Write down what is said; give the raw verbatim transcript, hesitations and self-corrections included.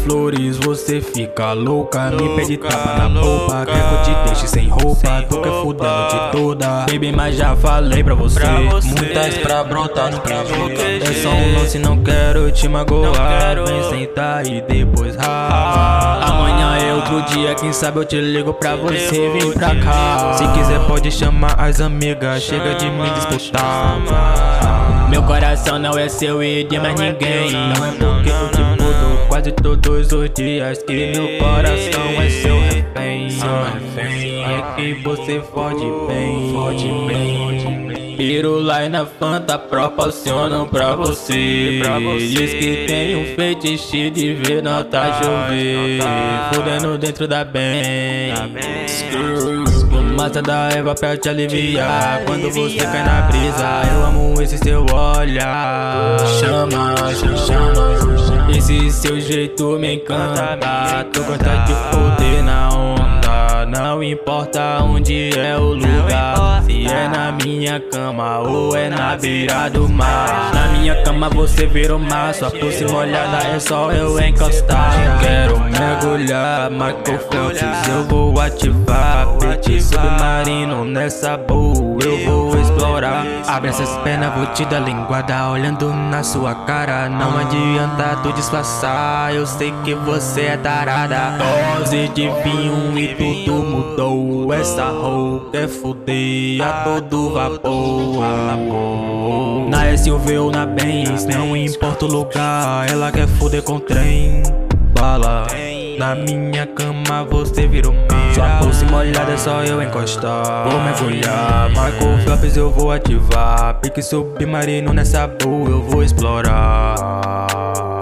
flores, você fica louca. Me pede tapa na boca, quer que eu te deixe sem roupa. Tu quer fudendo de toda, baby, mas já falei pra você. Muitas pra brotar no prejuízo. É só um lance, não quero te magoar. Vem sentar e depois rala. Amanhã é outro dia, quem sabe eu te ligo pra você vir pra cá. Se quiser pode chamar as amigas, chega de me disputar. Meu coração não é seu e de mais ninguém. Não é porque eu te mudo quase todos os dias que meu coração é seu refém. É que você fode bem, fode bem. Pirula e na Fanta proporcionam pra você. Diz que tem um fetiche de ver nota chover, fudendo dentro da bem. Fumaça da Eva pra te aliviar quando você cai na brisa. Eu amo esse seu olhar. Chama, chama. Esse seu jeito me encanta. Tu gosta de foder na onda. Não importa onde é o lugar, se é na minha cama ou é na beira do mar. Na minha cama você virou mar, sua pulse molhada é só eu encostar. Quero mergulhar, Michael Phelps, eu vou ativar. Peixe submarino nessa boa, eu vou explorar. Abre essas pernas, vou te dar linguada olhando na sua cara. Não adianta tu disfarçar, eu sei que você é tarada. Dose de vinho e tudo mudou. Essa roupa é fuder a todo vapor. Na S U V ou na Benz, não importa o lugar, ela quer fuder com trem. Bala, na minha cama você virou mira. Sua pulse molhada é só eu encostar. Vou mergulhar, Michael Phelps eu vou ativar. Pique submarino nessa boa eu vou explorar.